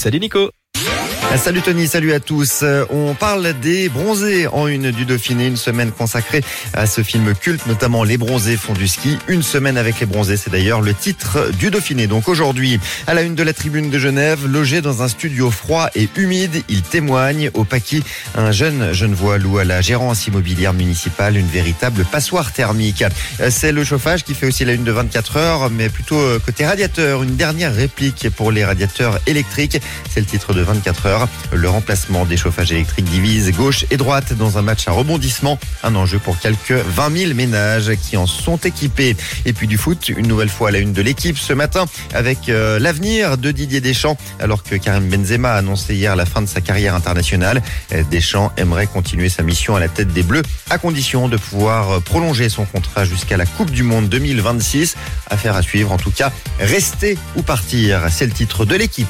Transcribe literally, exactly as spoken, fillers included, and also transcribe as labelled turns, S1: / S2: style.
S1: Salut Nico.
S2: Salut Tony, salut à tous. On parle des bronzés en une du Dauphiné, une semaine consacrée à ce film culte, notamment Les Bronzés font du ski. Une semaine avec les bronzés, c'est d'ailleurs le titre du Dauphiné. Donc aujourd'hui, à la une de la Tribune de Genève, logé dans un studio froid et humide, il témoigne au Paquis. Un jeune Genevois loue à la gérance immobilière municipale une véritable passoire thermique. C'est le chauffage qui fait aussi la une de vingt-quatre heures, mais plutôt côté radiateur. Une dernière réplique pour les radiateurs électriques. C'est le titre de vingt-quatre heures. Le remplacement des chauffages électriques divise gauche et droite dans un match à rebondissement. Un enjeu pour quelques vingt mille ménages qui en sont équipés. Et puis du foot, une nouvelle fois à la une de l'équipe ce matin avec euh, l'avenir de Didier Deschamps. Alors que Karim Benzema a annoncé hier la fin de sa carrière internationale, Deschamps aimerait continuer sa mission à la tête des Bleus à condition de pouvoir prolonger son contrat jusqu'à la Coupe du Monde deux mille vingt-six. Affaire à suivre en tout cas, rester ou partir. C'est le titre de l'équipe.